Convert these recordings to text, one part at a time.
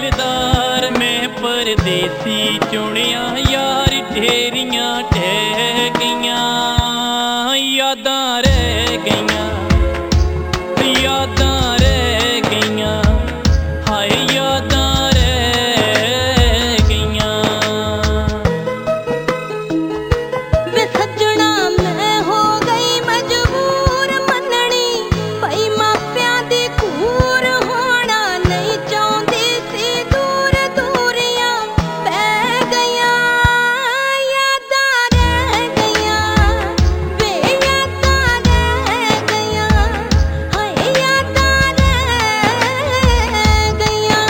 रिश्तेदार मैं परदेसी चुनिया यार ढेरियां ठह गईयां यादां रह गईयां यादां रह गईयां हाय यादां रह गईयां। वे सजना मैं हो गई मजबूर मननी भाई मापियां दी कूर होना नहीं चाहती सी दूर दूरियां पै गईयां यादां रह गईयां वे यादां रह गईयां हाय यादां रह गईयां।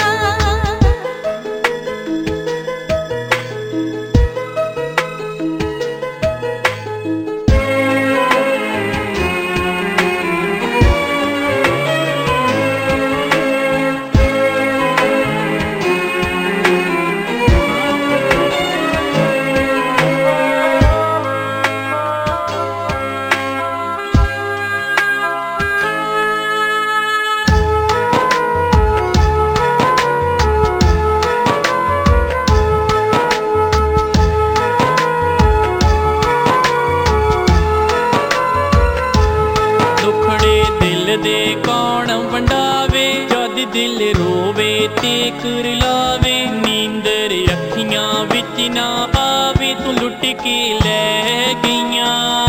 दे कौन वंडावे जद दिल रोवे ते करलावे नींदर अखियां विच ना आवे तू लुट के लै गईयां।